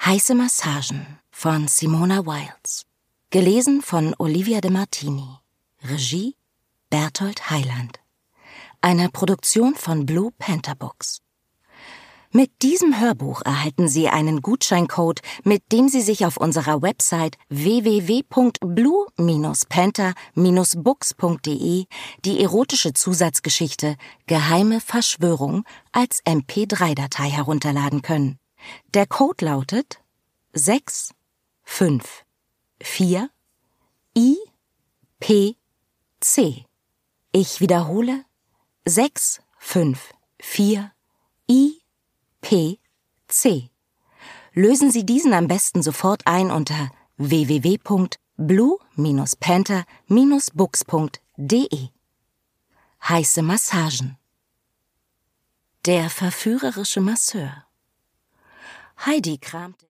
Heiße Massagen von Simona Wiles. Gelesen von Olivia de Martini. Regie Berthold Heiland. Eine Produktion von Blue Panther Books. Mit diesem Hörbuch erhalten Sie einen Gutscheincode, mit dem Sie sich auf unserer Website www.blue-panther-books.de die erotische Zusatzgeschichte Geheime Verschwörung als MP3-Datei herunterladen können. Der Code lautet 654IPC. Ich wiederhole 654IPC. Lösen Sie diesen am besten sofort ein unter www.blue-panther-books.de. Heiße Massagen. Der verführerische Masseur. Heidi kramte